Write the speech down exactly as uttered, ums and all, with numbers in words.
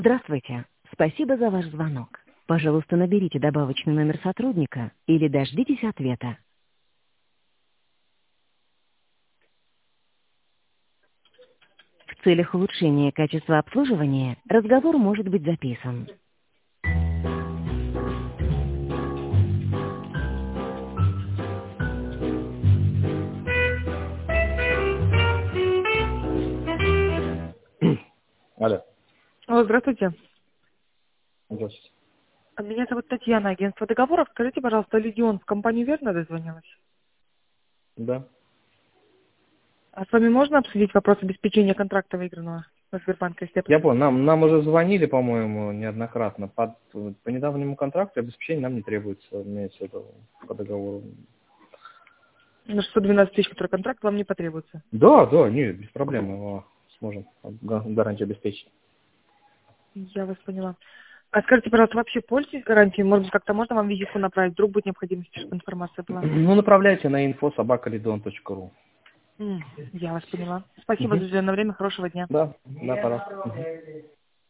Здравствуйте. Спасибо за ваш звонок. Пожалуйста, наберите добавочный номер сотрудника или дождитесь ответа. В целях улучшения качества обслуживания разговор может быть записан. Алло. Алло, здравствуйте. Здравствуйте. Меня зовут Татьяна, агентство договоров. Скажите, пожалуйста, Легион в компанию верно дозвонилась? Да. А с вами можно обсудить вопрос обеспечения контракта выигранного на Сбербанке Степ? Я понял. Нам, нам уже звонили, по-моему, неоднократно. По, по недавнему контракту обеспечение нам не требуется, имеется в виду по договору. На шестьсот двенадцать тысяч, который контракт, вам не потребуется. Да, да, нет, без проблем. Мы его сможем га- гарантию обеспечить. Я вас поняла. А скажите, пожалуйста, вообще пользуетесь гарантией? Может быть, как-то можно вам визитку направить? Вдруг будет необходимость, чтобы информация была? Ну, направляйте на инфо собака лидон точка ру. М, Я вас поняла. Спасибо Угу. за уделенное время. Хорошего дня. Да, да, пора. Мгм.